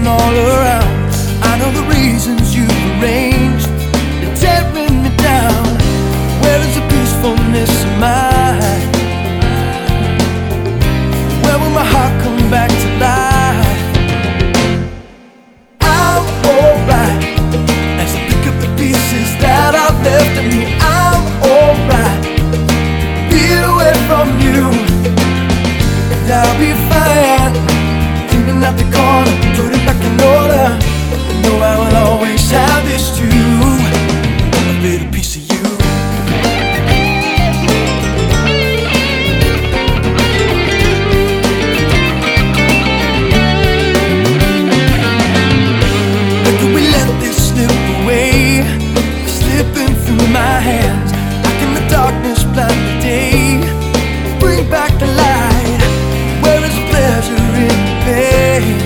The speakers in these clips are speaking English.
falling all around. I know the reasons you've arranged, they're tearing me down. Where is the peacefulness of mine? Where will my heart come back to life? I'm alright as I pick up the pieces that I've left in me. I'm alright, being away from you, and I'll be fine. Cleaning out the corner, put it back in order. I know I will always have this too, a little piece of you. My hands, back in the darkness, blind the day. Bring back the light. Where is the pleasure in the pain?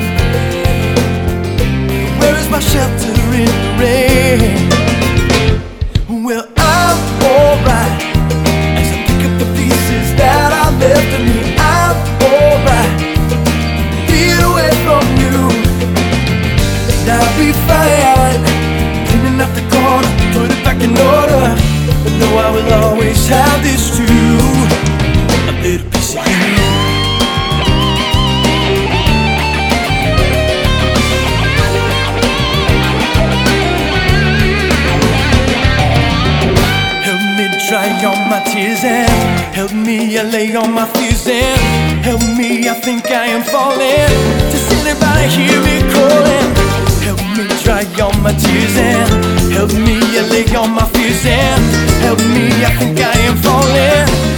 Where is my shelter in the rain? Well, I'm alright as I pick up the pieces that I left in me. I'm alright, being away from you, and I'll be fine. Cleaning up the corner, put it back in order. But no, I will always have this too, a little piece of you. Help me dry all my tears and help me allay all my fears and help me, I think I am falling. Does anybody hear me calling? Help me dry all my tears and help me allay all my fears and help me, I think I am falling.